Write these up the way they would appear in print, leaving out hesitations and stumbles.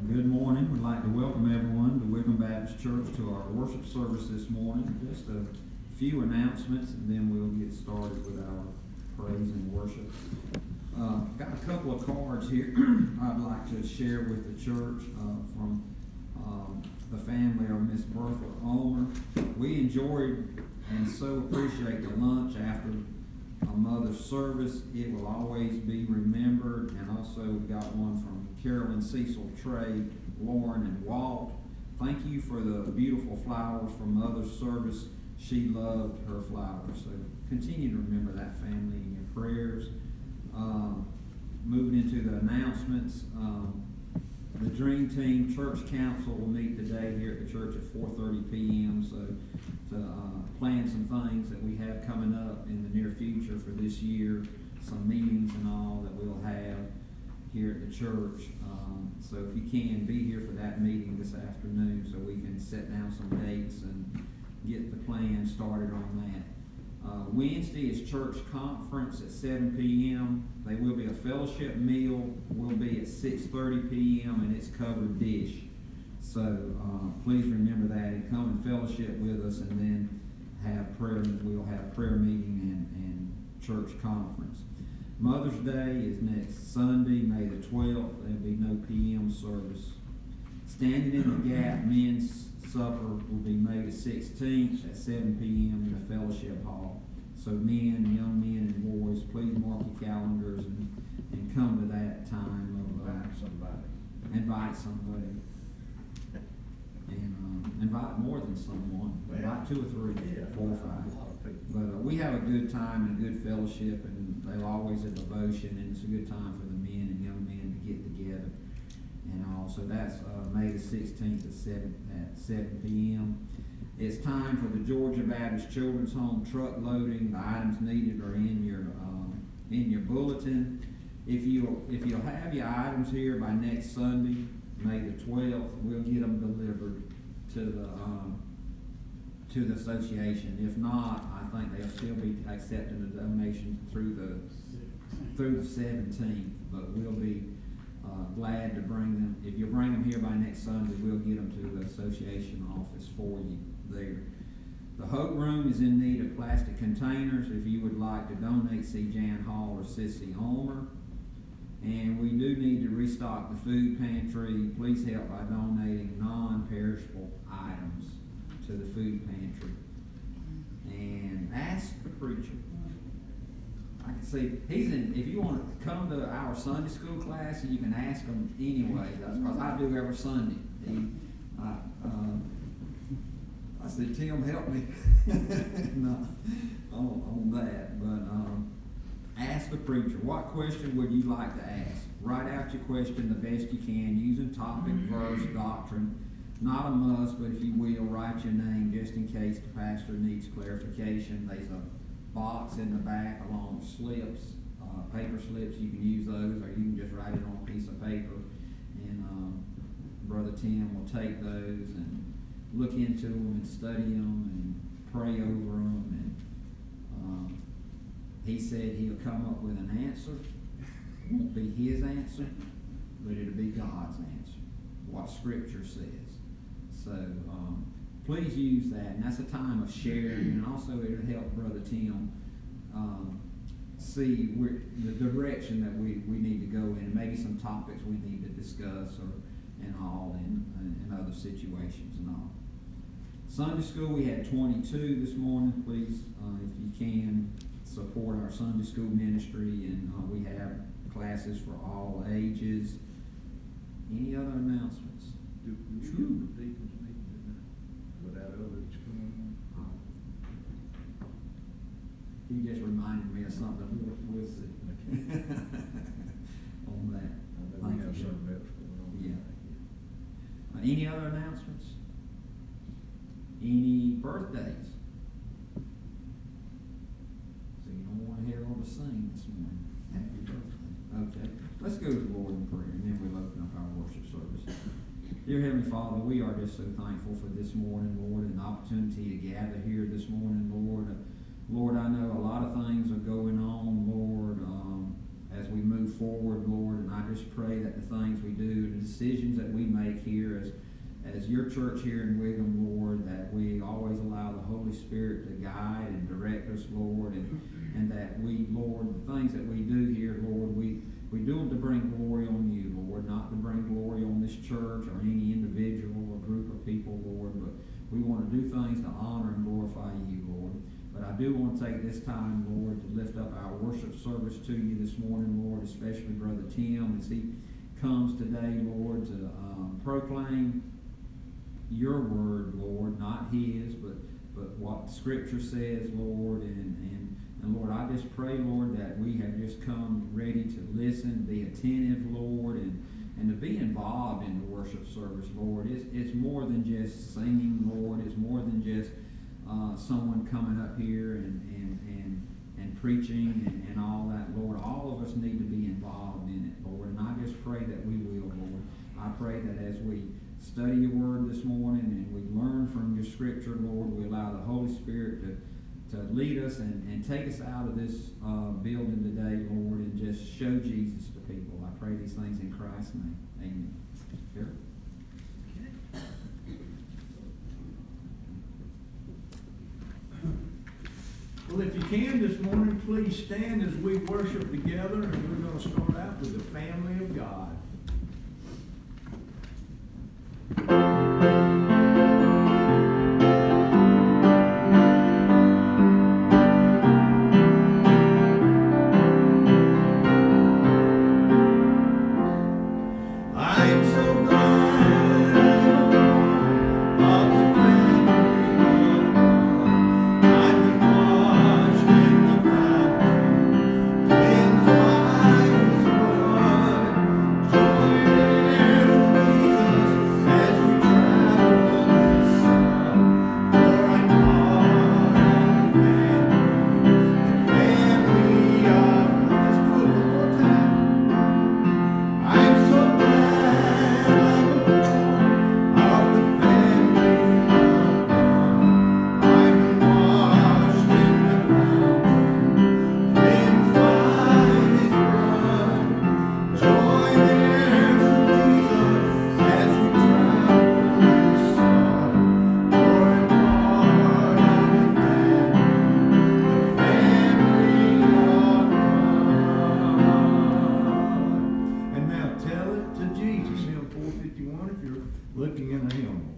Good morning. We'd like to welcome everyone to Wickham Baptist Church to our worship service this morning. Just a few announcements and then we'll get started with our praise and worship. Got a couple of cards here I'd like to share with the church from the family of Miss Bertha Ulmer. We enjoyed and so appreciate the lunch after a mother's service. It will always be remembered. And also we've got one from Carolyn, Cecil, Trey, Lauren, and Walt. Thank you for the beautiful flowers from mother's service. She loved her flowers. So continue to remember that family in your prayers. Moving into the announcements, the Dream Team Church Council will meet today here at the church at 4:30 p.m. So to plan some things that we have coming up in the near future for this year, some meetings and all that we'll have here at the church. So if you can, be here for that meeting this afternoon so we can set down some dates and get the plan started on that. Wednesday is church conference at 7 p.m. There will be a fellowship meal, will be at 6:30 p.m. and it's covered dish. So please remember that and come and fellowship with us, and then have prayer. We'll have prayer meeting and church conference. Mother's Day is next Sunday, May the 12th. There'll be no p.m. service. Standing in the Gap Men's Supper will be May the 16th at 7 p.m. in the fellowship hall. So men, young men and boys, please mark your calendars and come to that time of invite somebody. And invite more than someone. Invite 2 or 3, 4 or 5. But we have a good time and a good fellowship, and they'll always have devotion, and it's a good time for the men and young men to get together and all. So that's May the 16th at 7 p.m. It's time for the Georgia Baptist Children's Home truck loading. The items needed are in your bulletin. If you'll have your items here by next Sunday, May the 12th, we'll get them delivered to the association. If not, I think they'll still be accepting the donation through the 17th. But we'll be glad to bring them. If you bring them here by next Sunday, we'll get them to the association office for you there. The Hope Room is in need of plastic containers. If you would like to donate, see Jan Hall or Sissy Ulmer. And we do need to restock the food pantry. Please help by donating non-perishable items to the food pantry. And ask the preacher. I can see if you want to come to our Sunday school class, you can ask him anyway. That's because I do every Sunday. I said, Tim, help me no, on that. But ask the preacher, what question would you like to ask? Write out your question the best you can using topic, verse, doctrine. Not a must, but if you will, write your name just in case the pastor needs clarification. There's a box in the back along with slips, paper slips. You can use those, or you can just write it on a piece of paper. And Brother Tim will take those and look into them and study them and pray over them. And he said he'll come up with an answer. It won't be his answer, but it'll be God's answer, what Scripture says. So please use that, and that's a time of sharing, and also it'll help Brother Tim see the direction that we need to go in, and maybe some topics we need to discuss and all in other situations and all. Sunday school, we had 22 this morning. Please, if you can, support our Sunday school ministry, and we have classes for all ages. Any other announcements? Do the deacons meeting tonight without others coming on? He just reminded me of something. We'll see on that. I know we have something else going on. Yeah. Any other announcements? Any birthdays? So you don't want to hear all the sing this morning. Happy birthday. Okay. Let's go to the Lord in prayer, and then we'll open up our worship service. Dear Heavenly Father, we are just so thankful for this morning, Lord, and the opportunity to gather here this morning, Lord. Lord, I know a lot of things are going on, Lord, as we move forward, Lord. And I just pray that the things we do, the decisions that we make here as your church here in Wiggum, Lord, that we always allow the Holy Spirit to guide and direct us, Lord, and that we, Lord, the things that we do here, Lord, we do them to bring glory on you, Lord, not to bring glory on this church or any individual or group of people, Lord, but we want to do things to honor and glorify you, Lord. But I do want to take this time, Lord, to lift up our worship service to you this morning, Lord, especially Brother Tim, as he comes today, Lord, to proclaim your word, Lord, not his, but what Scripture says, Lord, and Lord, I just pray, Lord, that we have just come ready to listen, be attentive, Lord, and to be involved in the worship service, Lord. It's more than just singing, Lord. It's more than just someone coming up here and preaching and all that, Lord. All of us need to be involved in it, Lord, and I just pray that we will, Lord. I pray that as we study your word this morning and we learn from your Scripture, Lord, we allow the Holy Spirit to lead us and take us out of this building today, Lord, and just show Jesus to people. I pray these things in Christ's name. Amen. Sure. Well, if you can this morning, please stand as we worship together, and we're going to start out with the family of God. Looking in a hymn.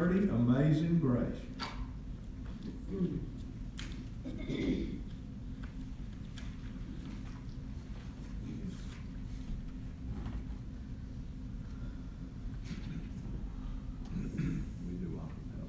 4:30, Amazing Grace. We do acapella.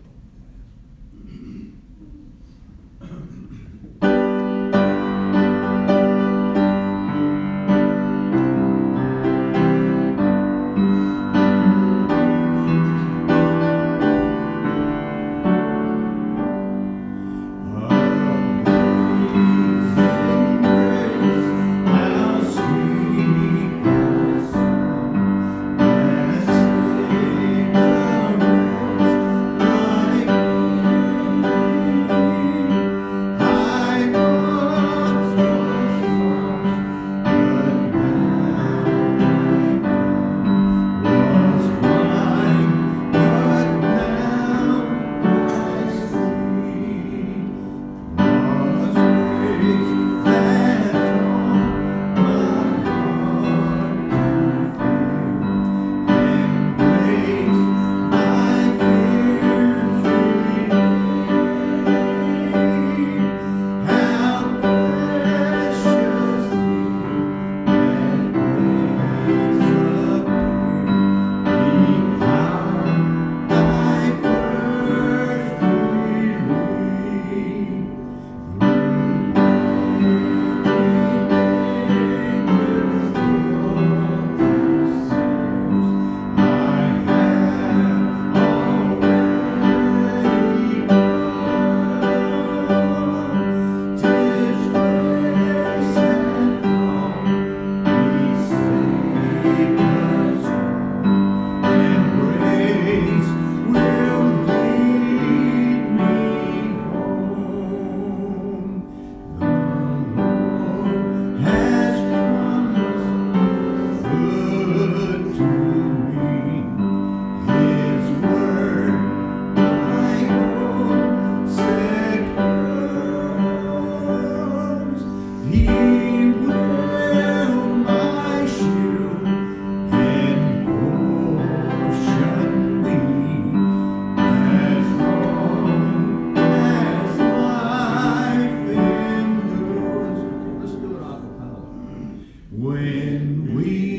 When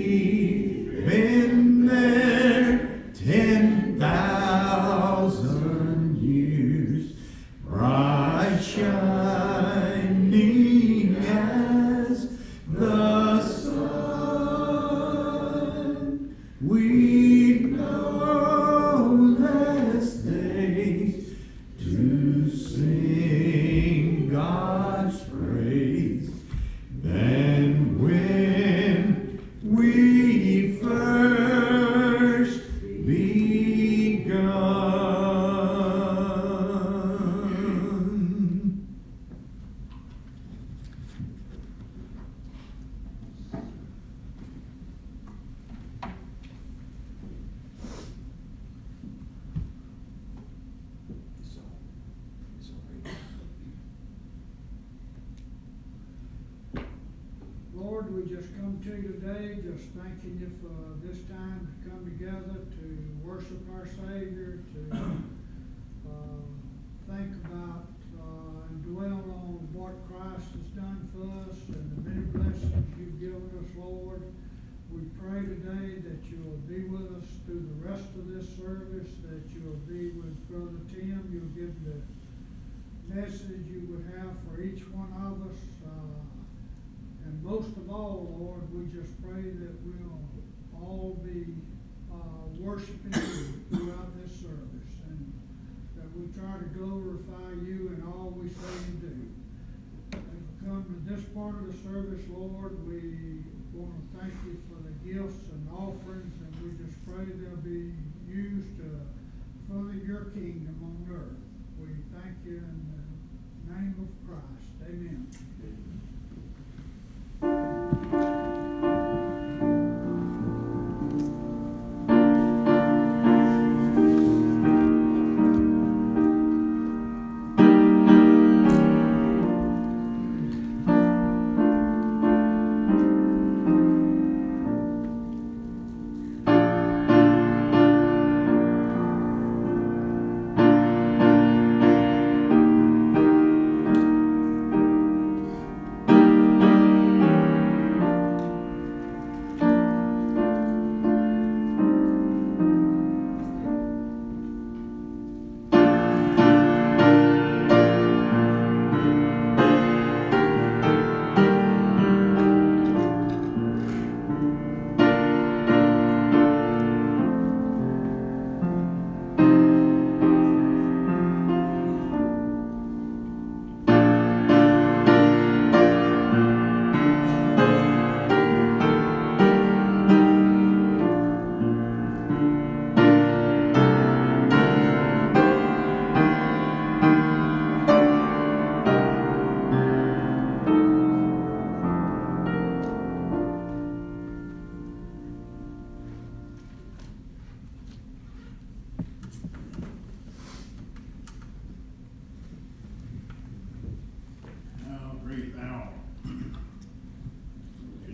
we've been there 10,000 years, bright shining as the sun, we've no less days to sing God's praise than when we first begun. Lord, we just come to you today, just thanking you for this time to come together to worship our Savior, to think about and dwell on what Christ has done for us and the many blessings you've given us, Lord. We pray today that you will be with us through the rest of this service, that you will be with Brother Tim, you'll give the message you would have for each one of us. And most of all, Lord, we just pray that we'll all be worshiping you throughout this service, and that we try to glorify you in all we say and do. As we come to this part of the service, Lord, we want to thank you for the gifts and offerings, and we just pray they'll be used to further your kingdom on earth. We thank you in the name of Christ. Amen.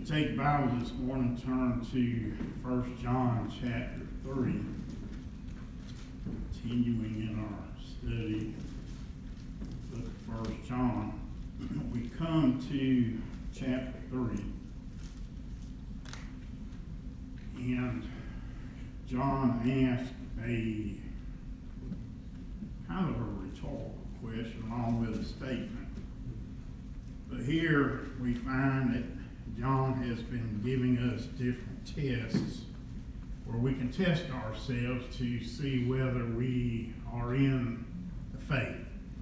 Take your Bible this morning, turn to 1 John chapter 3. Continuing in our study, look at 1 John. We come to chapter 3. And John asked a kind of a rhetorical question along with a statement. But here we find that John has been giving us different tests where we can test ourselves to see whether we are in the faith.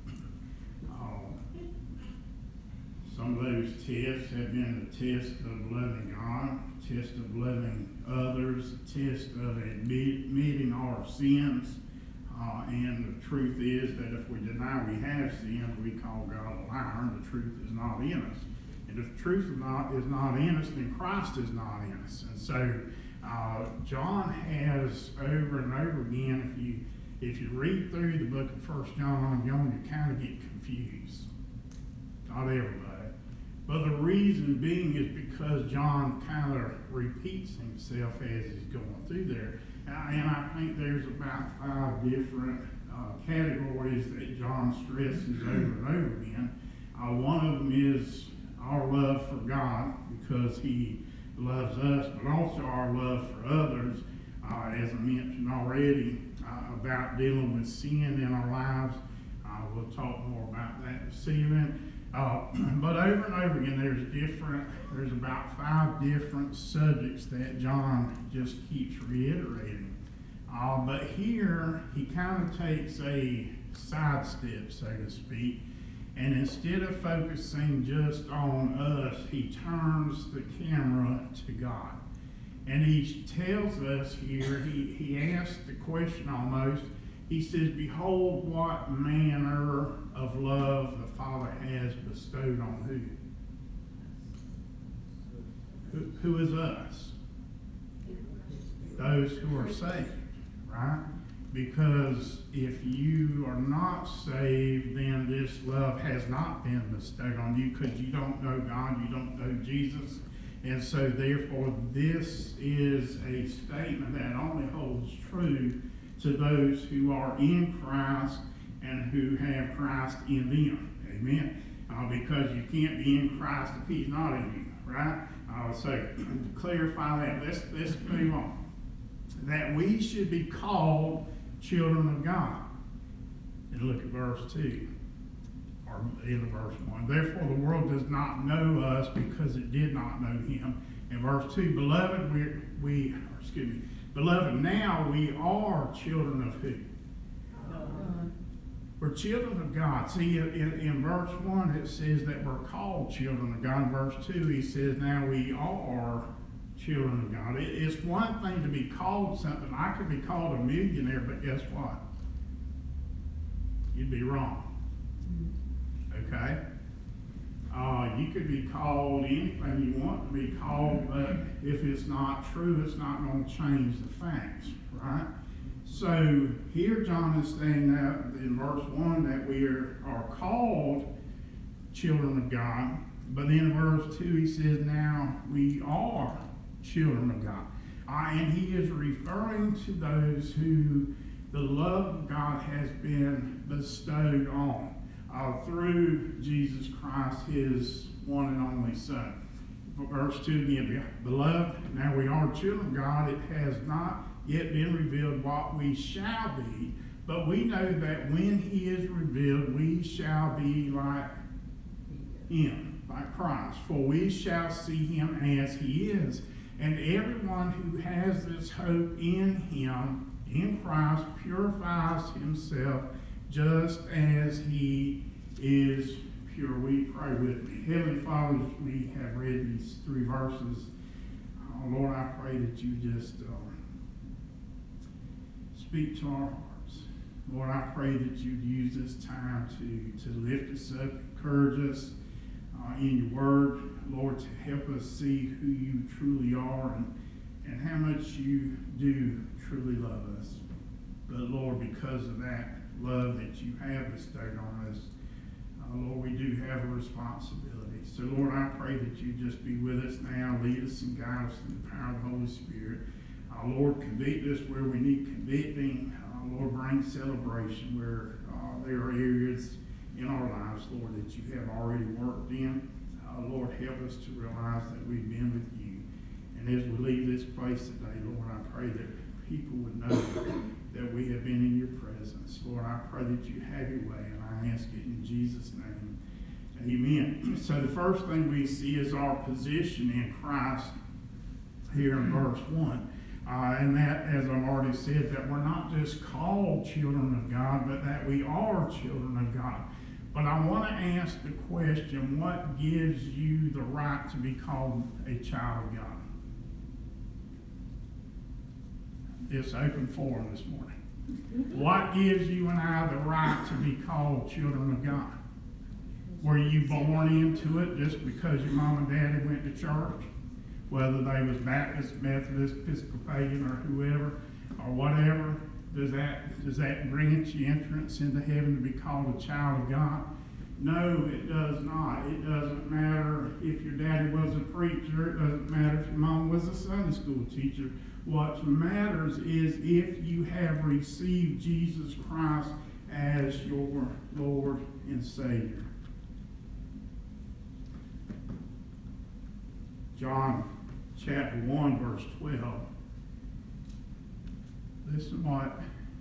Some of those tests have been the test of loving God, a test of loving others, a test of admitting our sins. And the truth is that if we deny we have sinned, we call God a liar, and the truth is not in us. And if the truth is not in us, then Christ is not in us. And so John has over and over again, if you read through the book of 1 John, you kind of get confused. Not everybody. But the reason being is because John kind of repeats himself as he's going through there. And I think there's about 5 different categories that John stresses over and over again. One of them is our love for God, because he loves us, but also our love for others, as I mentioned already, about dealing with sin in our lives. We'll talk more about that this evening. But over and over again, there's about 5 different subjects that John just keeps reiterating. But here, he kind of takes a sidestep, so to speak, and instead of focusing just on us, he turns the camera to God. And he tells us here, he asks the question almost, he says, behold what manner of love the Father has bestowed on who? Who is us? Those who are saved, right? Because if you are not saved, then this love has not been bestowed on you, because you don't know God, you don't know Jesus. And so therefore this is a statement that only holds true to those who are in Christ and who have Christ in them. Amen. Because you can't be in Christ if he's not in you, right? So to clarify that, let's move on. That we should be called children of God. And look at verse 2, or in verse 1. Therefore the world does not know us because it did not know him. In verse 2, beloved, now we are children of who? We're children of God. See, in verse 1 it says that we're called children of God. In verse 2 he says now we are children of God. It's one thing to be called something. I could be called a millionaire, but guess what? You'd be wrong. Okay? You could be called anything you want to be called, but if it's not true, it's not going to change the facts, right? So here John is saying that in verse 1 that we are called children of God, but then in verse 2 he says now we are children of God. And he is referring to those who the love of God has been bestowed on through Jesus Christ, his one and only Son. Verse 2 again, beloved, now we are children of God. It has not yet been revealed what we shall be, but we know that when he is revealed, we shall be like him, like Christ, for we shall see him as he is. And everyone who has this hope in him, in Christ, purifies himself just as he is pure. We pray with me. Heavenly Father, as we have read these 3 verses, Lord, I pray that you just speak to our hearts. Lord, I pray that you'd use this time to lift us up, encourage us in your word, Lord, to help us see who you truly are and how much you do truly love us. But Lord, because of that love that you have bestowed on us, Lord, we do have a responsibility. So, Lord, I pray that you just be with us now, lead us and guide us in the power of the Holy Spirit. Lord, convict us where we need convicting. Lord, bring celebration where there are areas in our lives, Lord, that you have already worked in. Lord, help us to realize that we've been with you. And as we leave this place today, Lord, I pray that people would know that we have been in your presence. Lord, I pray that you have your way, and I ask it in Jesus' name. Amen. So the first thing we see is our position in Christ here in verse 1. And that, as I've already said, that we're not just called children of God, but that we are children of God. But I want to ask the question, what gives you the right to be called a child of God? It's open forum this morning. What gives you and I the right to be called children of God? Were you born into it just because your mom and daddy went to church? Whether they was Baptist, Methodist, Episcopalian, or whoever, or whatever, does that grant you entrance into heaven to be called a child of God? No, it does not. It doesn't matter if your daddy was a preacher. It doesn't matter if your mom was a Sunday school teacher. What matters is if you have received Jesus Christ as your Lord and Savior. John chapter 1, verse 12. Listen what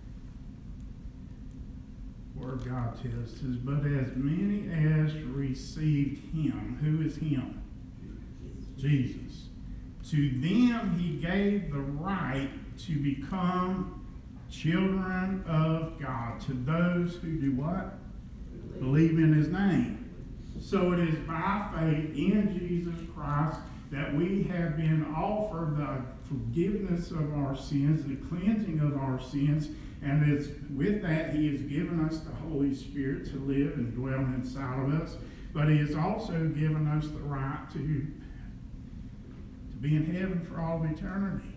Word of God tells us. It says, but as many as received him, who is him? Jesus. To them he gave the right to become children of God. To those who do what? Believe in his name. So it is by faith in Jesus Christ that we have been offered the forgiveness of our sins, the cleansing of our sins, and it's with that he has given us the Holy Spirit to live and dwell inside of us. But he has also given us the right to be in heaven for all of eternity.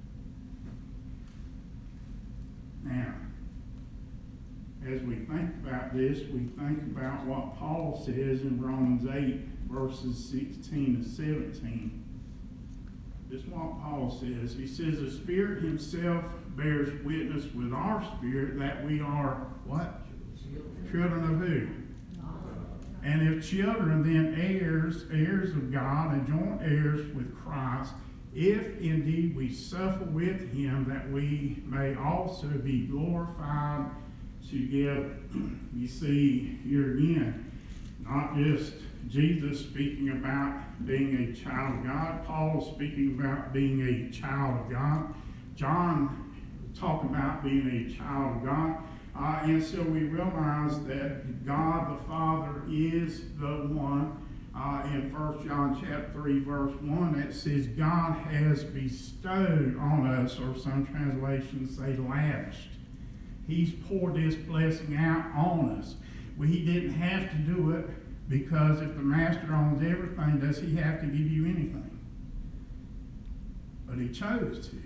Now, as we think about this, we think about what Paul says in Romans 8, verses 16 to 17. This is what Paul says. He says, the Spirit himself bears witness with our spirit that we are, what? Children of who? And if children, then heirs, heirs of God, and joint heirs with Christ, if indeed we suffer with him, that we may also be glorified together. You see here again, not just Jesus speaking about being a child of God, Paul speaking about being a child of God, John talking about being a child of God. And so we realize that God the Father is the one. In 1 John chapter 3, verse 1, that says God has bestowed on us, or some translations say lavished. He's poured this blessing out on us. He didn't have to do it, because if the master owns everything, does he have to give you anything? But he chose to.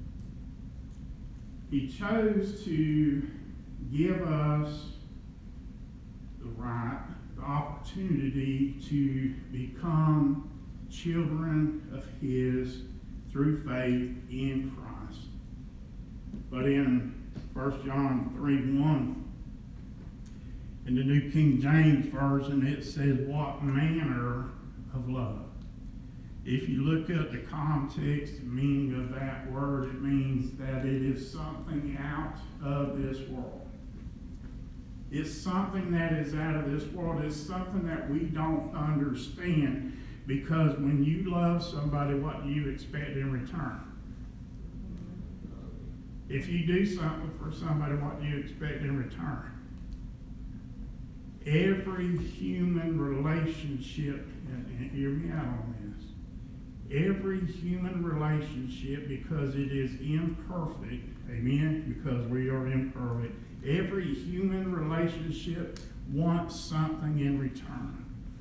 He chose to give us the right, the opportunity to become children of his through faith in Christ. But in 1 John 3:1, in the New King James Version, it says, what manner of love? If you look at the context, the meaning of that word, it means that it is something out of this world. It's something that is out of this world. It's something that we don't understand, because when you love somebody, what do you expect in return? If you do something for somebody, what do you expect in return? Every human relationship, and hear me out on this, every human relationship, because it is imperfect, amen, because we are imperfect, every human relationship wants something in return.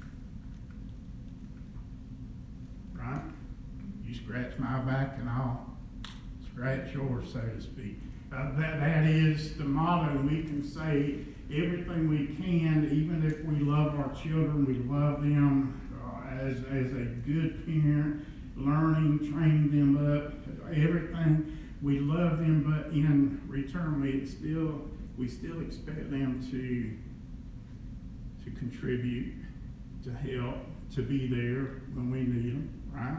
Right? You scratch my back and I'll scratch yours, so to speak. That is the motto. We can say everything we can, even if we love our children, we love them as a good parent, learning, training them up, everything. We love them, but in return, we still expect them to contribute, to help, to be there when we need them, right?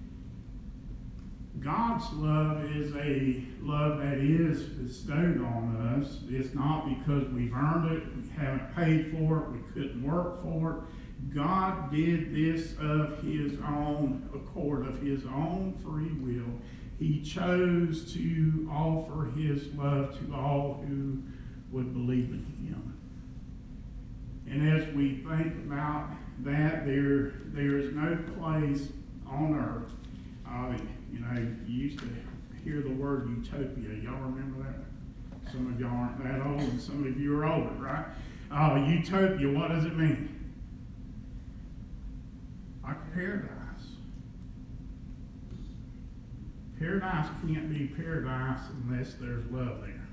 God's love is a love that is bestowed on us. It's not because we've earned it, we haven't paid for it, we couldn't work for it. God did this of his own accord, of his own free will. He chose to offer his love to all who would believe in him. And as we think about that, there is no place on earth. You used to hear the word utopia. Y'all remember that? Some of y'all aren't that old, and some of you are older, right? Utopia, what does it mean? Like paradise. Paradise can't be paradise unless there's love there.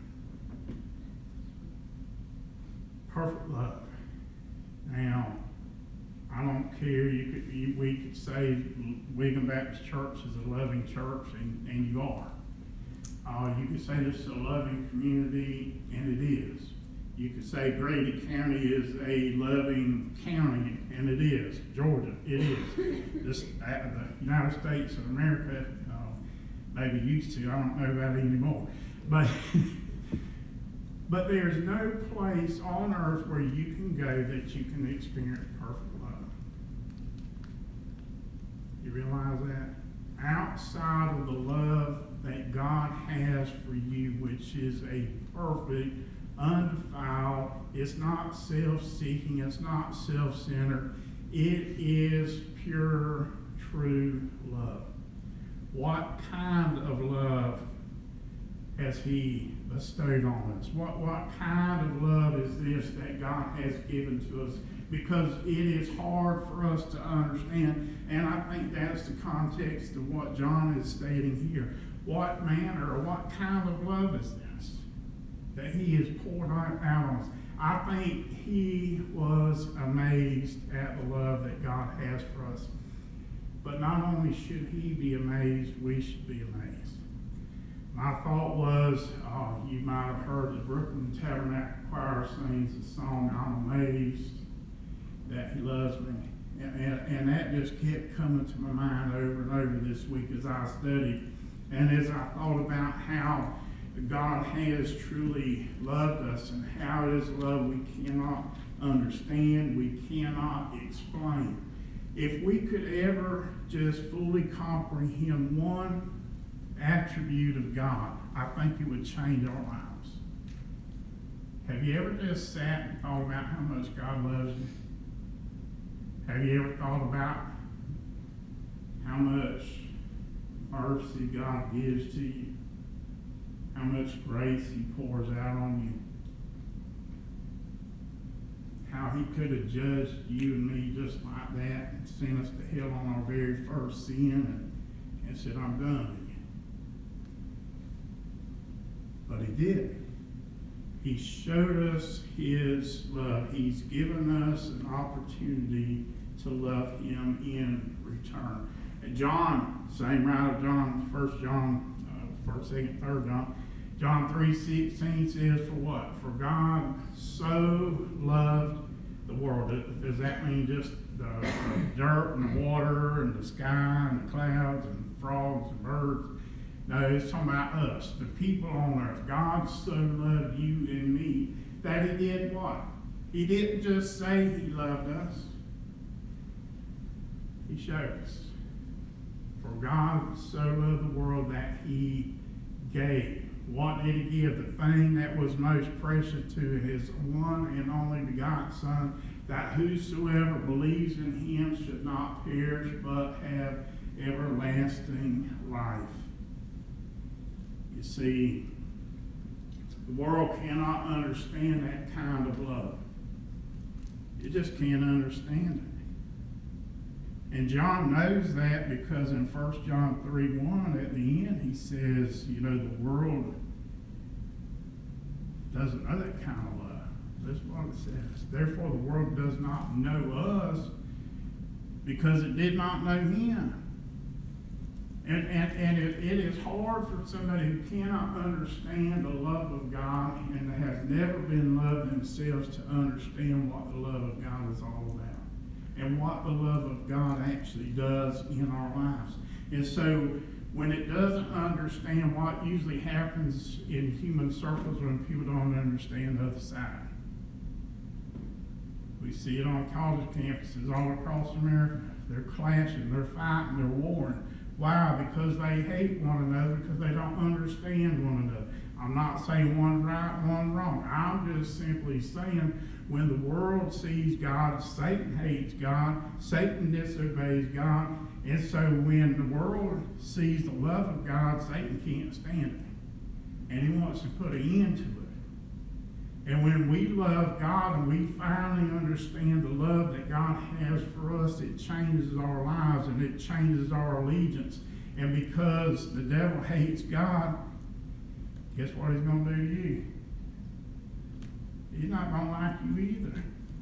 Perfect love. Now, I don't care. We could say Wigan Baptist Church is a loving church, and you are. You could say this is a loving community, and it is. You could say Grady County is a loving county, and it is. Georgia, it is. The United States of America, maybe used to. I don't know about it anymore. But there's no place on earth where you can go that you can experience perfect love. You realize that? Outside of the love that God has for you, which is a perfect, undefiled, it's not self-seeking, it's not self-centered, it is pure, true love. What kind of love has he bestowed on us? What kind of love is this that God has given to us? Because it is hard for us to understand, and I think that's the context of what John is stating here. What manner or what kind of love is this that he has poured out on us? I think he was amazed at the love that God has for us. But not only should he be amazed, we should be amazed. My thought was, you might have heard the Brooklyn Tabernacle Choir sings the song, "I'm Amazed That He Loves Me." And that just kept coming to my mind over and over this week as I studied. And as I thought about how God has truly loved us and how his love we cannot understand, we cannot explain. If we could ever just fully comprehend one attribute of God, I think it would change our lives. Have you ever just sat and thought about how much God loves you? Have you ever thought about how much mercy God gives to you? How much grace he pours out on you? How he could have judged you and me just like that and sent us to hell on our very first sin and said, "I'm done with you." But he did. He showed us his love. He's given us an opportunity to love him in return. And John, same writer, John, 1 John, 1st, 2nd, 3rd John, John 3:16 says, for what? For God so loved the world. Does that mean just the dirt and the water and the sky and the clouds and frogs and birds? No, it's talking about us, the people on earth. God so loved you and me that he did what? He didn't just say he loved us. He showed us. For God so loved the world that he gave. What did he give? The thing that was most precious to his one and only begotten Son, that whosoever believes in him should not perish but have everlasting life. You see, the world cannot understand that kind of love. It just can't understand it. And John knows that because in 1 John 3:1 at the end he says, the world doesn't know that kind of love. That's what it says. Therefore, the world does not know us because it did not know him. And it is hard for somebody who cannot understand the love of God and has never been loved themselves to understand what the love of God is all about and what the love of God actually does in our lives. And so when it doesn't understand, what usually happens in human circles when people don't understand the other side. We see it on college campuses all across America. They're clashing, they're fighting, they're warring. Why? Because they hate one another, because they don't understand one another. I'm not saying one's right, one's wrong. I'm just simply saying when the world sees God, Satan hates God, Satan disobeys God, and so when the world sees the love of God, Satan can't stand it. And he wants to put an end to it. And when we love God and we finally understand the love that God has for us, it changes our lives and it changes our allegiance. And because the devil hates God, guess what he's going to do to you? He's not going to like you either.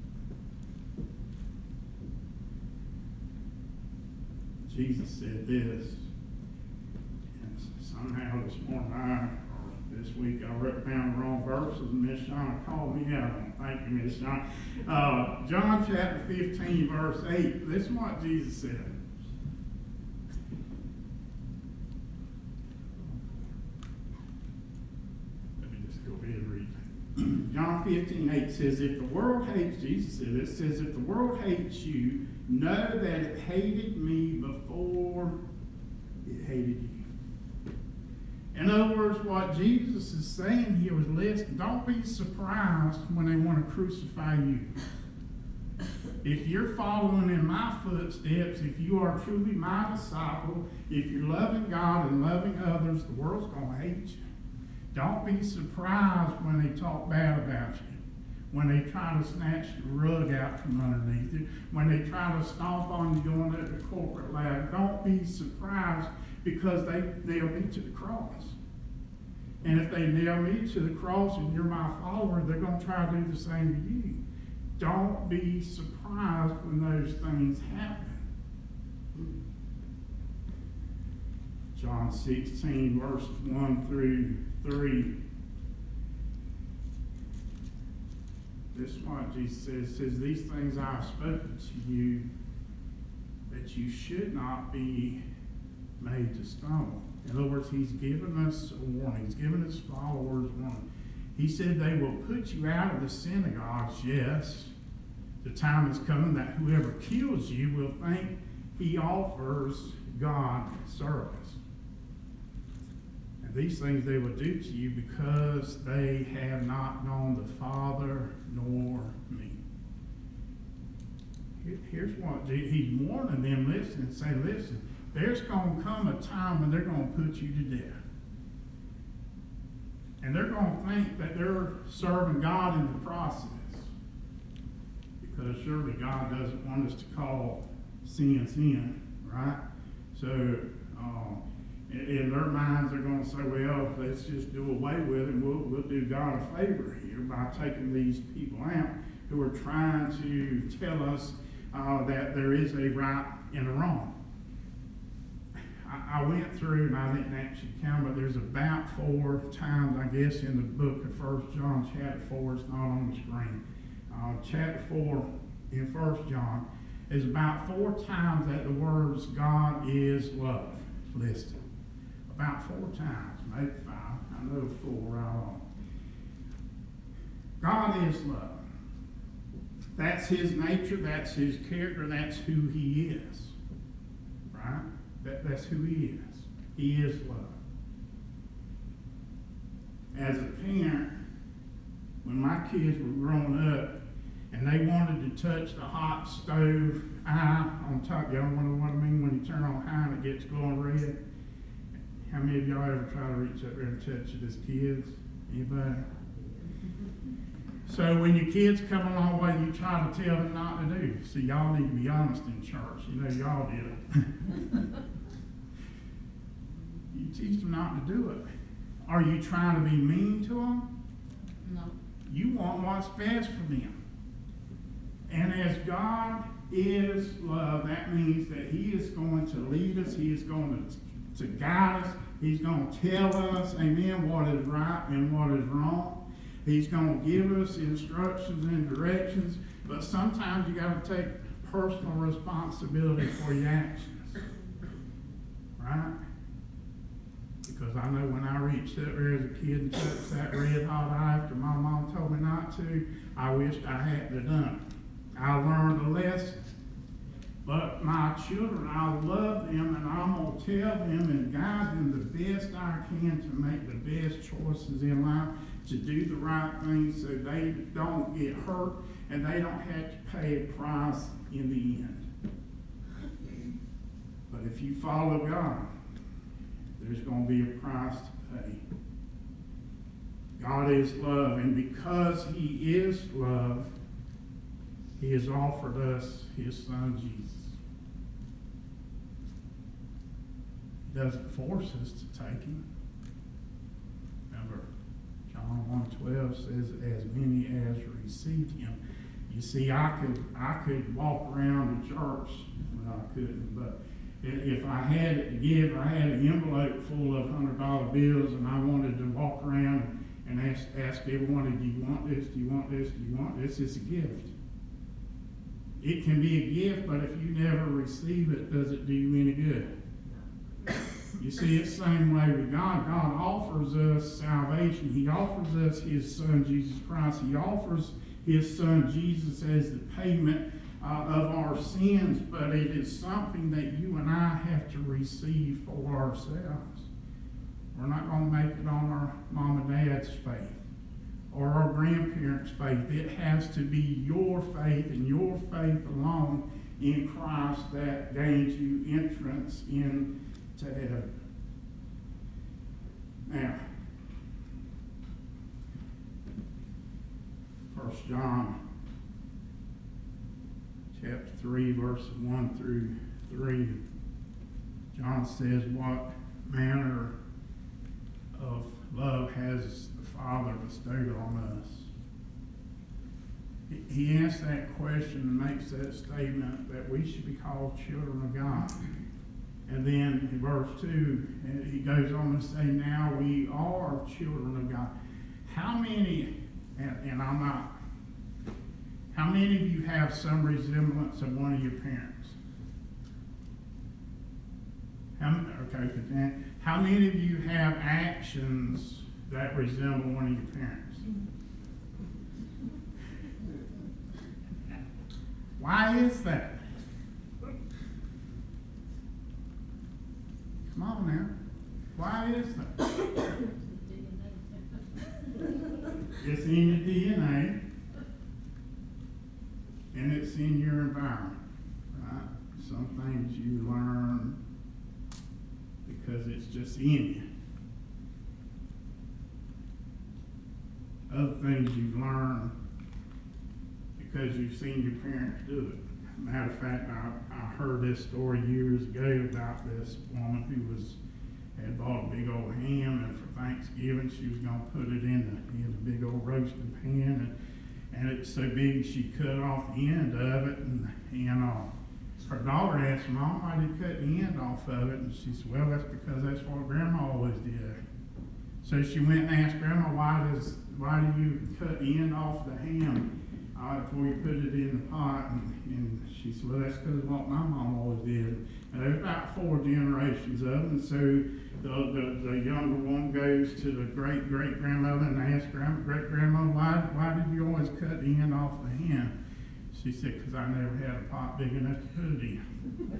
Jesus said this, and somehow this morning, this week I wrote down the wrong verses, and Miss Shauna called me out on it. Thank you, Miss Shauna. John chapter 15, verse 8. This is what Jesus said. Let me just go ahead and read. John 15:8 says, if the world hates, Jesus said, it says, if the world hates you, know that it hated me before it hated you. In other words, what Jesus is saying here is, listen, don't be surprised when they want to crucify you. If you're following in my footsteps, if you are truly my disciple, if you're loving God and loving others, the world's going to hate you. Don't be surprised when they talk bad about you, when they try to snatch the rug out from underneath you, when they try to stomp on you going up the corporate ladder. Don't be surprised, because they nail me to the cross. And if they nail me to the cross and you're my follower, they're going to try to do the same to you. Don't be surprised when those things happen. John 16, verses 1 through 3. This is what Jesus says. It says, these things I have spoken to you, that you should not be made to stumble. In other words, he's given us a warning. He's given his followers a warning. He said they will put you out of the synagogues. Yes, the time is coming that whoever kills you will think he offers God service. And these things they will do to you because they have not known the Father nor me. Here's what he's warning them. Listen, say, listen, there's going to come a time when they're going to put you to death. And they're going to think that they're serving God in the process. Because surely God doesn't want us to call sin, sin, right? So, in their minds, they're going to say, well, let's just do away with it, and we'll do God a favor here by taking these people out who are trying to tell us that there is a right and a wrong. I went through, and I didn't actually count, but there's about 4 times, I guess, in the book of 1 John, chapter 4, it's not on the screen. Chapter 4 in 1 John is about 4 times that the words God is love listed. About 4 times, maybe 5. I know 4 right on. God is love. That's his nature, that's his character, that's who he is. Right? That's who he is. He is love. As a parent, when my kids were growing up and they wanted to touch the hot stove eye on top, y'all know what I mean when you turn on high and it gets glowing red? How many of y'all ever try to reach up there and touch it as kids? Anybody? So when your kids come along, what do you try to tell them not to do? See, y'all need to be honest in church. You know, y'all did it. You teach them not to do it. Are you trying to be mean to them? No. You want what's best for them. And as God is love, that means that He is going to lead us, He is going to guide us, He's going to tell us, amen, what is right and what is wrong. He's going to give us instructions and directions, but sometimes you got to take personal responsibility for your actions. Right? Because I know when I reached up there as a kid and touched that red hot eye after my mom told me not to, I wished I hadn't have done it. I learned a lesson. But my children, I love them, and I'm going to tell them and guide them the best I can to make the best choices in life, to do the right things so they don't get hurt and they don't have to pay a price in the end. But if you follow God, there's going to be a price to pay. God is love, and because He is love, He has offered us His Son, Jesus. He doesn't force us to take Him. Remember, John 1:12 says, as many as received Him. You see, I could walk around the church, well, I couldn't, but if I had it to give, I had an envelope full of $100 bills, and I wanted to walk around and ask everyone, do you want this, do you want this, do you want this? It's a gift. It can be a gift, but if you never receive it, does it do you any good? You see, it's the same way with God. God offers us salvation. He offers us His Son, Jesus Christ. He offers His Son, Jesus, as the payment of our sins, but it is something that you and I have to receive for ourselves. We're not going to make it on our mom and dad's faith or our grandparents' faith. It has to be your faith and your faith alone in Christ that gains you entrance into heaven. Now, 1 John chapter 3, verses 1 through 3, John says, what manner of love has the Father bestowed on us? He asks that question and makes that statement that we should be called children of God. And then in verse 2, he goes on to say, now we are children of God. How many, and I'm not, how many of you have some resemblance of one of your parents? How many of you have actions that resemble one of your parents? Why is that? Come on now. Why is that? It's in your DNA, and it's in your environment, right? Some things you learn because it's just in you. Other things you've learned because you've seen your parents do it. Matter of fact, I heard this story years ago about this woman who had bought a big old ham, and for Thanksgiving she was going to put it in the big old roasting pan, and it was so big she cut off the end of it, and her daughter asked, Mom, why did you cut the end off of it? And she said, well, that's because that's what Grandma always did. So she went and asked Grandma, why do you cut the end off the ham before you put it in the pot? And she said, well, that's because of what my mom always did. And there's about 4 generations of them. And so the younger one goes to the great-great-grandmother and asks great-grandmother, why did you always cut the end off the ham? She said, because I never had a pot big enough to put it in.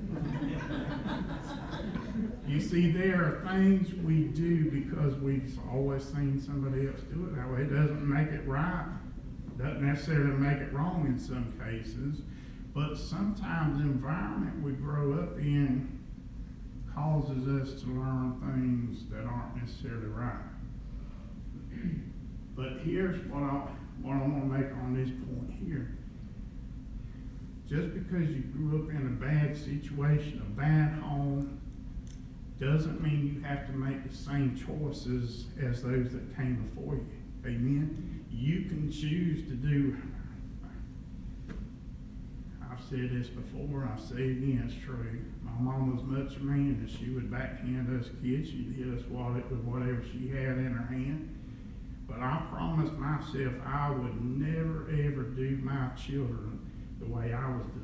You see, there are things we do because we've always seen somebody else do it that way. It doesn't make it right. Doesn't necessarily make it wrong in some cases. But sometimes the environment we grow up in causes us to learn things that aren't necessarily right. But here's what I want to make on this point here. Just because you grew up in a bad situation, a bad home, doesn't mean you have to make the same choices as those that came before you. Amen. You can choose to do, I've said this before, and I say it again, it's true. My mom was much of me, and she would backhand us kids. She'd hit us with whatever she had in her hand. But I promised myself I would never, ever do my children the way I was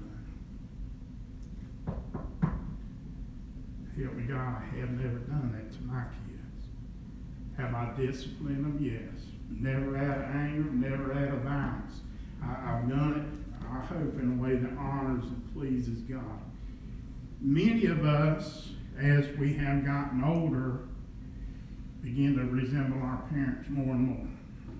done. Help me God, I have never done that to my kids. Have I disciplined them? Yes. Never out of anger, never out of violence. I've done it, I hope, in a way that honors and pleases God. Many of us, as we have gotten older, begin to resemble our parents more and more.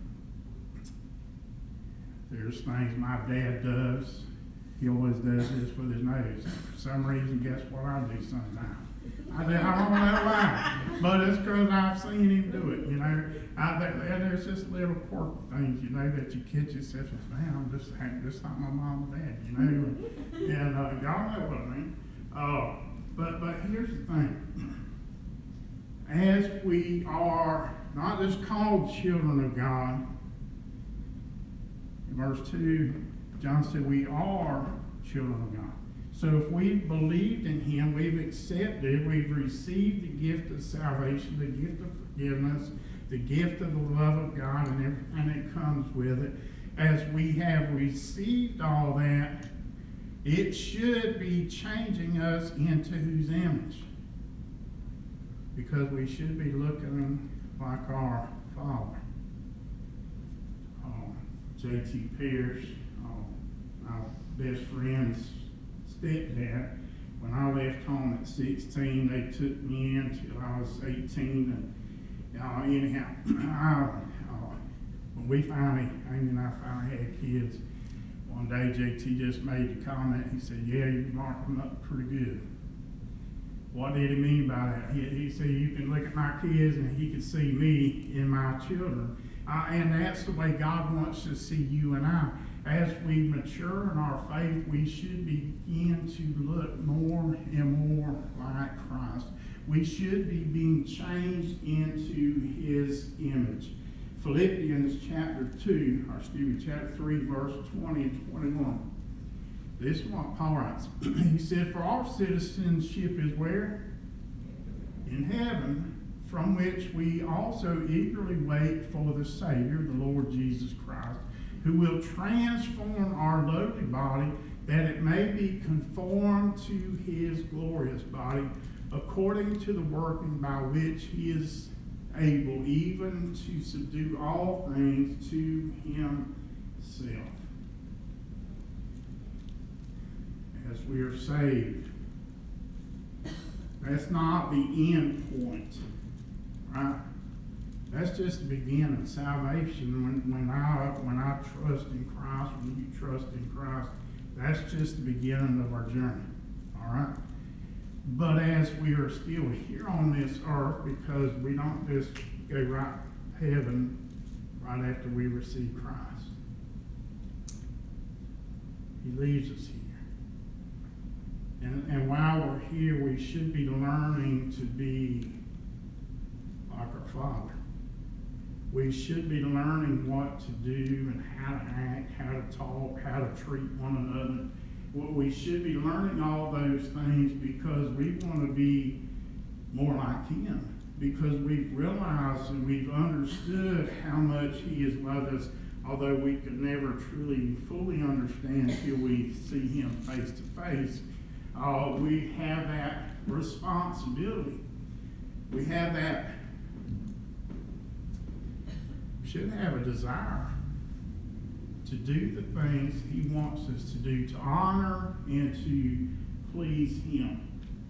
There's things my dad does. He always does this with his nose. For some reason, guess what I do sometimes? I don't know why, but it's because I've seen him do it, you know. There's just little quirky things, you know, that you catch yourself and man, I'm just like my mom and dad, you know. And y'all know what I mean. But here's the thing. As we are not just called children of God, in verse 2, John said we are children of God. So if we've believed in him, we've accepted, we've received the gift of salvation, the gift of forgiveness, the gift of the love of God, and everything that comes with it. As we have received all that, it should be changing us into whose image? Because we should be looking like our Father. J.T. Pierce, my best friend's stepdad, when I left home at 16, they took me in until I was 18. And anyhow, when Amy and I finally had kids, one day J.T. just made the comment. He said, "Yeah, you marked them up pretty good." What did he mean by that? He said, "You can look at my kids and he can see me in my children." And that's the way God wants to see you and I. As we mature in our faith, we should begin to look more and more like Christ. We should be being changed into his image. Philippians chapter 3, verse 20 and 21. This is what Paul writes. He said, "For our citizenship is where? In heaven, from which we also eagerly wait for the Savior, the Lord Jesus Christ, who will transform our lowly body, that it may be conformed to his glorious body, according to the working by which he is able even to subdue all things to himself." As we are saved, that's not the end point, right? That's just the beginning. Salvation, when I trust in Christ, when you trust in Christ, that's just the beginning of our journey, all right? But as we are still here on this earth, because we don't just go right to heaven right after we receive Christ. He leaves us here. And while we're here, we should be learning to be like our Father. We should be learning what to do and how to act, how to talk, how to treat one another. We should be learning all those things because we want to be more like him. Because we've realized and we've understood how much he has loved us, although we could never truly, fully understand until we see him face to face. We have that responsibility. We have that, should have a desire to do the things he wants us to do, to honor and to please him.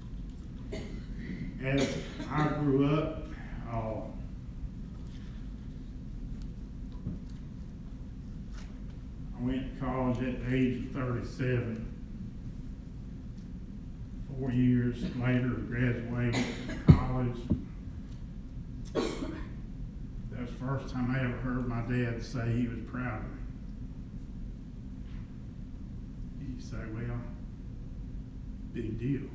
As I grew up, I went to college at the age of 37. 4 years later, graduated from college. That was the first time I ever heard my dad say he was proud of me. You say, well, big deal.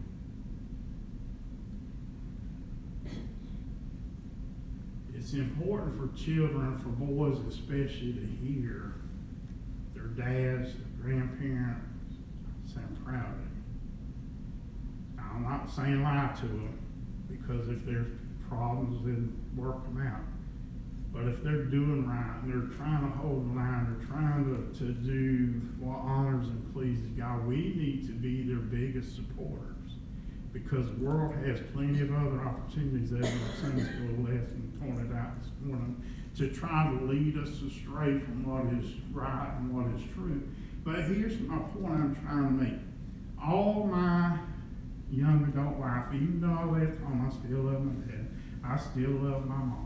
it's important for children, for boys especially, to hear their dads, their grandparents say, I'm proud of you. Now, I'm not saying lie to them, because if there's problems, then work them out. But if they're doing right, and they're trying to hold the line, they're trying to do what honors and pleases God, we need to be their biggest supporters. Because the world has plenty of other opportunities, as the Sunday school lesson pointed out this morning, to try to lead us astray from what is right and what is true. But here's my point I'm trying to make. All my young adult life, even though I left home, I still love my dad. I still love my mom.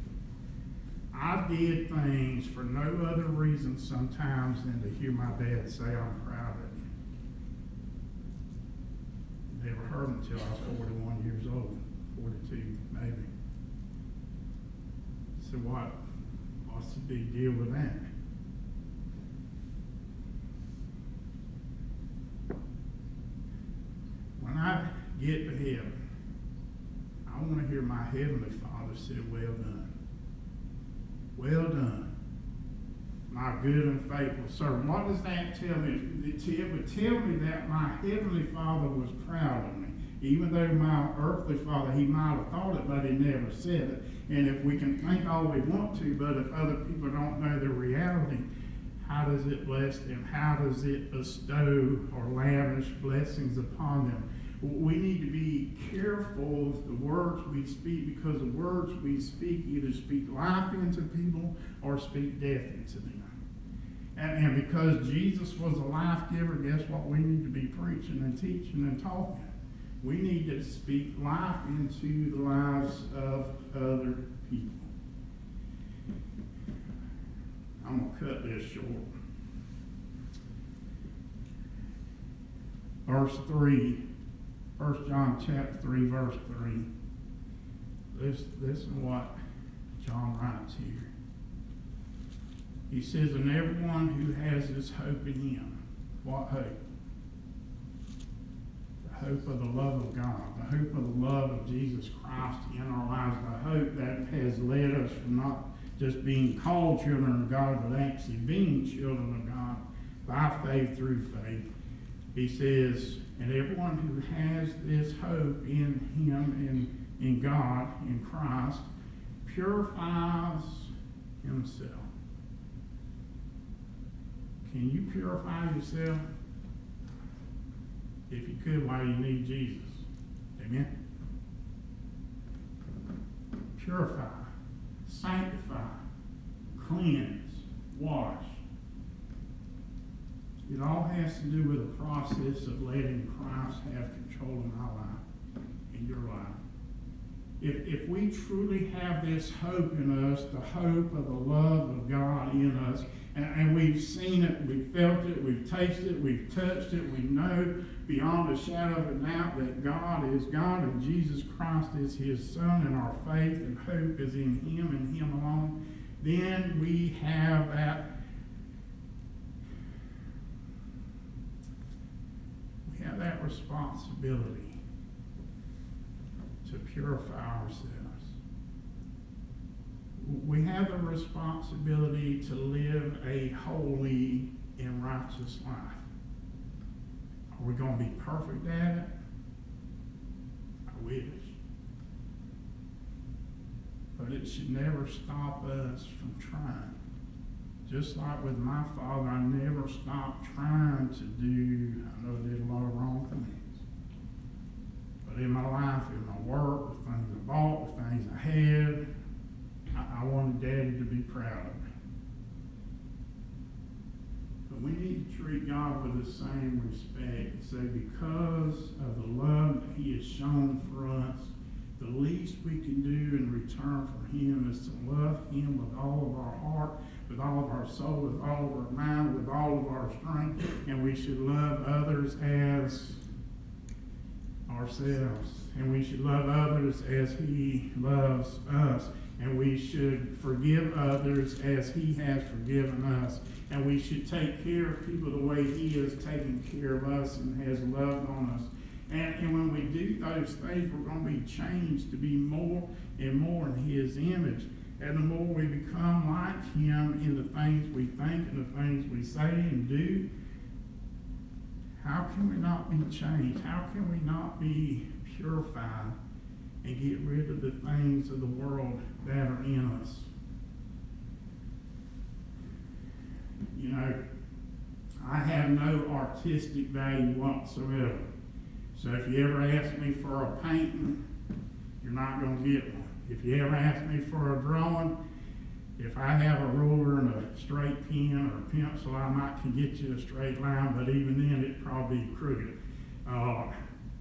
I did things for no other reason sometimes than to hear my dad say, I'm proud of you. Never heard him until I was 41 years old, 42 maybe. So what's the big deal with that? When I get to heaven, I want to hear my Heavenly Father say, well done. Well done, my good and faithful servant. What does that tell me? It would tell me that my Heavenly Father was proud of me. Even though my earthly father, he might have thought it, but he never said it. And if we can think all we want to, but if other people don't know the reality, how does it bless them? How does it bestow or lavish blessings upon them? We need to be careful of the words we speak, because the words we speak either speak life into people or speak death into them. And because Jesus was a life giver, guess what? We need to be preaching and teaching and talking. We need to speak life into the lives of other people. I'm going to cut this short. Verse 3. 1 John chapter 3, verse 3. Listen to what John writes here. He says, and everyone who has this hope in him. What hope? The hope of the love of God. The hope of the love of Jesus Christ in our lives. The hope that has led us from not just being called children of God, but actually being children of God by faith through faith. He says, and everyone who has this hope in him, in God, in Christ, purifies himself. Can you purify yourself? If you could, why do you need Jesus? Amen? Purify, sanctify, cleanse, wash. It all has to do with the process of letting Christ have control of my life and your life. If we truly have this hope in us, the hope of the love of God in us, and we've seen it, we've felt it, we've tasted it, we've touched it, we know beyond a shadow of a doubt that God is God and Jesus Christ is his Son, and our faith and hope is in him and him alone, then we have that responsibility to purify ourselves. We have the responsibility to live a holy and righteous life. Are we going to be perfect at it? I wish. But it should never stop us from trying. Just like with my father, I never stopped trying to do, I know I did a lot of wrong things. But in my life, in my work, the things I bought, the things I had, I wanted Daddy to be proud of me. But we need to treat God with the same respect and say, because of the love that he has shown for us, the least we can do in return for him is to love him with all of our heart, with all of our soul, with all of our mind, with all of our strength, and we should love others as ourselves, and we should love others as he loves us, and we should forgive others as he has forgiven us, and we should take care of people the way he has taken care of us and has loved on us. And when we do those things, we're going to be changed to be more and more in his image. and the more we become like him in the things we think and the things we say and do, how can we not be changed? How can we not be purified and get rid of the things of the world that are in us? You know, I have no artistic value whatsoever. So if you ever ask me for a painting, you're not going to get one. If you ever ask me for a drawing, if I have a ruler and a straight pen or a pencil, I might can get you a straight line, but even then it'd probably be crooked. I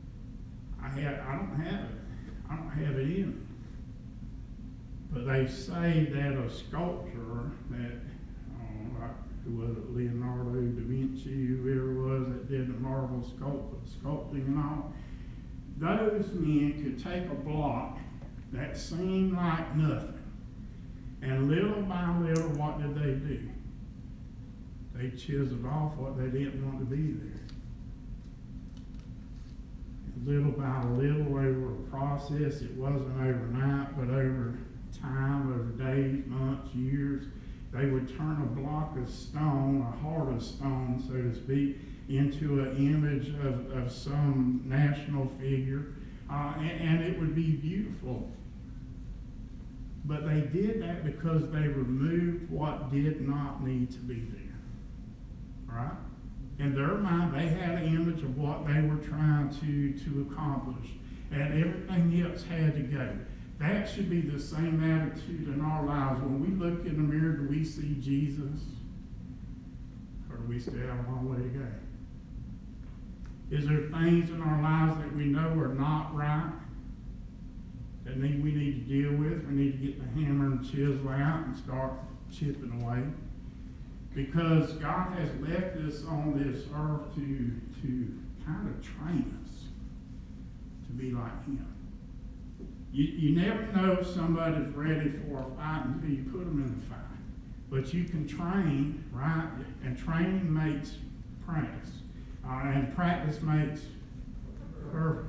don't have it in me. But they say that a sculptor that, like, who was it, Leonardo da Vinci, whoever it was that did the marble sculpting and all, those men could take a block that seemed like nothing, and little by little, what did they do? They chiseled off what they didn't want to be there. And little by little, over a process, it wasn't overnight, but over time, over days, months, years, they would turn a block of stone, a heart of stone, so to speak, into an image of some national figure, and it would be beautiful. But they did that because they removed what did not need to be there, right? In their mind, they had an image of what they were trying to accomplish, and everything else had to go. That should be the same attitude in our lives. When we look in the mirror, do we see Jesus? Or do we still have a long way to go? Is there things in our lives that we know are not right, that we need to deal with? We need to get the hammer and chisel out and start chipping away. Because God has left us on this earth to kind of train us to be like him. You never know if somebody's ready for a fight until you put them in the fight. But you can train, right? And training makes practice. And practice makes perfect.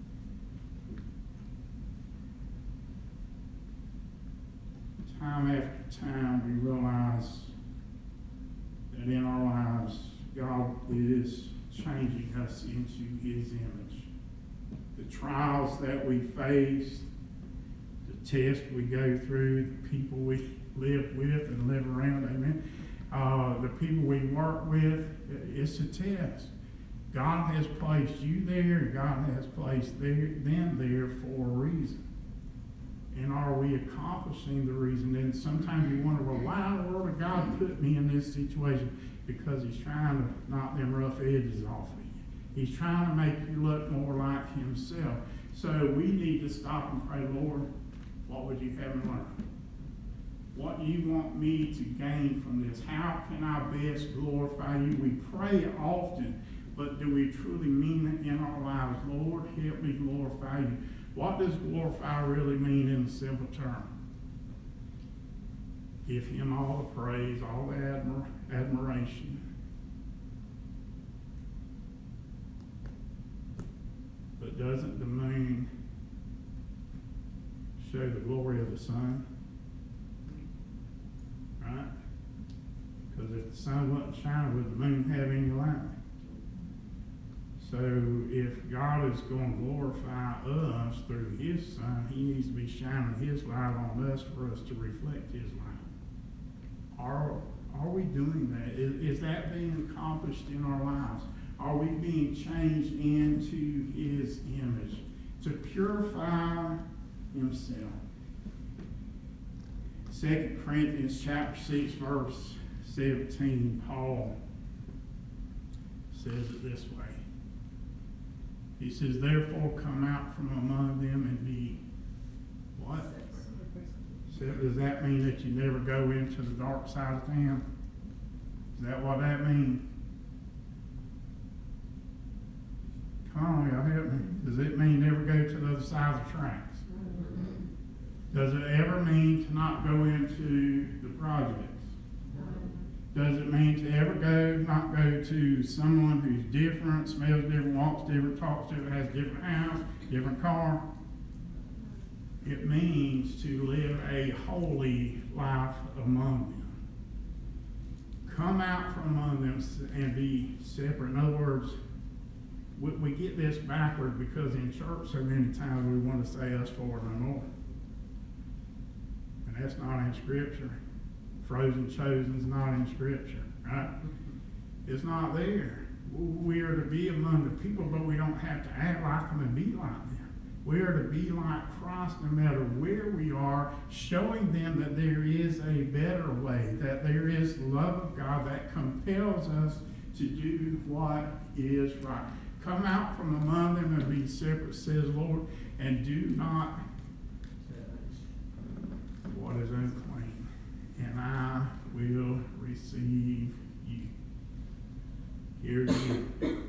Time after time, we realize that in our lives, God is changing us into his image. The trials that we face, the tests we go through, the people we live with and live around, amen. The people we work with, it's a test. God has placed you there, God has placed them there for a reason. And are we accomplishing the reason? And sometimes you wonder, well, why in the world did God put me in this situation? Because he's trying to knock them rough edges off of you. He's trying to make you look more like himself. So we need to stop and pray, Lord, what would you have me learn? What do you want me to gain from this? How can I best glorify you? We pray often, but do we truly mean it in our lives? Lord, help me glorify you. What does glorify really mean in a simple term? Give him all the praise, all the admiration. But doesn't the moon show the glory of the sun? Right? Because if the sun wasn't shining, would the moon have any light? So if God is going to glorify us through his Son, he needs to be shining his light on us for us to reflect his light. Are we doing that? Is that being accomplished in our lives? Are we being changed into his image to purify himself? 2 Corinthians chapter 6, verse 17, Paul says it this way. He says, therefore come out from among them and be what? So does that mean that you never go into the dark side of town? Is that what that means? Come on, y'all help me. Does it mean never go to the other side of the tracks? Does it ever mean to not go into the projects? Does it mean to ever not go to someone who's different, smells different, walks different, talks different, has a different house, different car? It means to live a holy life among them. Come out from among them and be separate. In other words, we get this backward because in church so many times we want to say us forward no more. And that's not in Scripture. Frozen chosen is not in Scripture, right? It's not there. We are to be among the people, but we don't have to act like them and be like them. We are to be like Christ no matter where we are, showing them that there is a better way, that there is the love of God that compels us to do what is right. Come out from among them and be separate, says the Lord, and do not what is unclean, and I will receive you. Here again.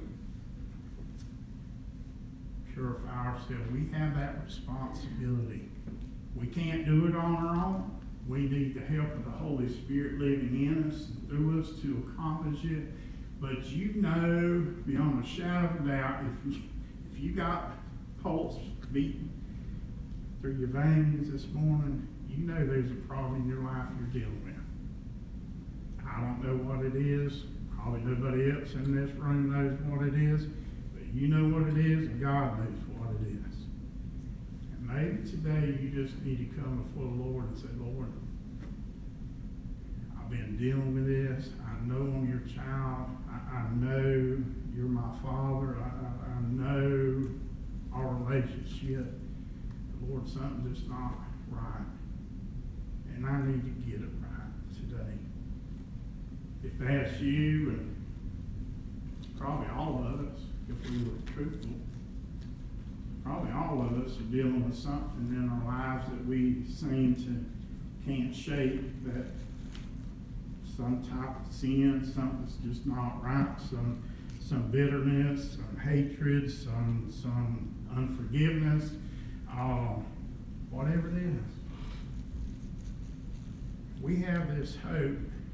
Purify ourselves. We have that responsibility. We can't do it on our own. We need the help of the Holy Spirit living in us and through us to accomplish it. But you know, beyond a shadow of a doubt, if you got pulse beating through your veins this morning, you know there's a problem in your life you're dealing with. I don't know what it is. Probably nobody else in this room knows what it is. You know what it is, and God knows what it is. And maybe today you just need to come before the Lord and say, Lord, I've been dealing with this. I know I'm your child. I know you're my father. I know our relationship. But Lord, something's just not right. And I need to get it right today. If that's you, and probably all of us, if we were truthful, probably all of us are dealing with something in our lives that we seem to can't shake, that some type of sin, something's just not right, some bitterness, some hatred, some unforgiveness, whatever it is. We have this hope.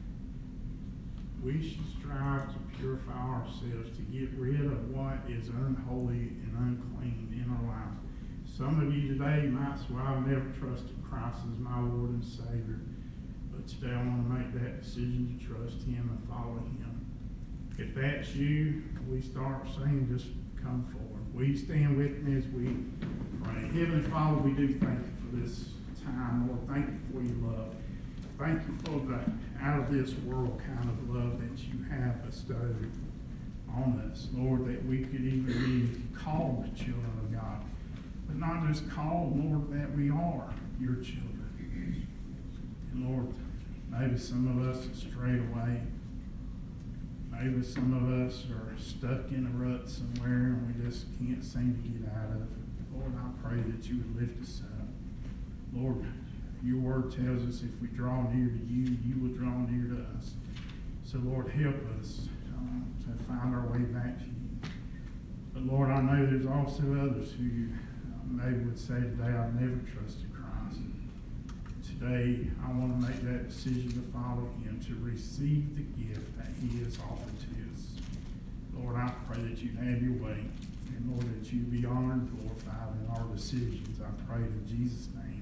We should strive to purify ourselves, to get rid of what is unholy and unclean in our lives. Some of you today might say, well, I've never trusted Christ as my Lord and Savior. But today I want to make that decision to trust Him and follow Him. If that's you, we start saying, just come forward. Will you stand with me as we pray? Heavenly Father, we do thank you for this time, Lord. Thank you for your love. Thank you for the out-of-this-world kind of love that you have bestowed on us, Lord, that we could even be called the children of God. But not just called, Lord, that we are your children. And Lord, maybe some of us have strayed away. Maybe some of us are stuck in a rut somewhere and we just can't seem to get out of it. Lord, I pray that you would lift us up. Lord, your word tells us if we draw near to you, you will draw near to us. So, Lord, help us to find our way back to you. But, Lord, I know there's also others who maybe would say today, I've never trusted Christ. Today, I want to make that decision to follow him, to receive the gift that he has offered to us. Lord, I pray that you'd have your way. And, Lord, that you be honored and glorified in our decisions. I pray in Jesus' name.